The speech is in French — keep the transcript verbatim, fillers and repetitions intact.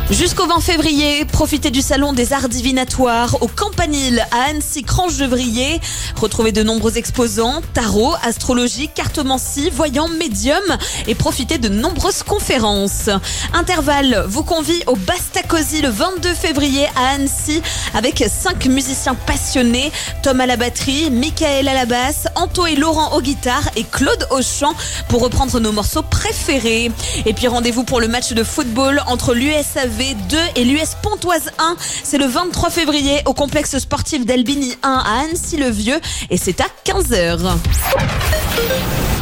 Jusqu'au vingt février, profitez du salon des arts divinatoires au Campanile à Annecy, Cranche-de-Vrier. Retrouvez de nombreux exposants, tarot, astrologie, cartomancie, voyants, médium et profitez de nombreuses conférences. Intervalle vous convie au Bastacosi le vingt-deux février à Annecy avec cinq musiciens passionnés, Tom à la batterie, Michael à la basse, Anto et Laurent aux guitares et Claude au chant pour reprendre nos morceaux préférés. Et puis rendez-vous pour le match de football entre l'U S A V deux et l'U S Pontoise un. C'est le vingt-trois février au complexe sportif d'Albini un à Annecy-le-Vieux et c'est à quinze heures.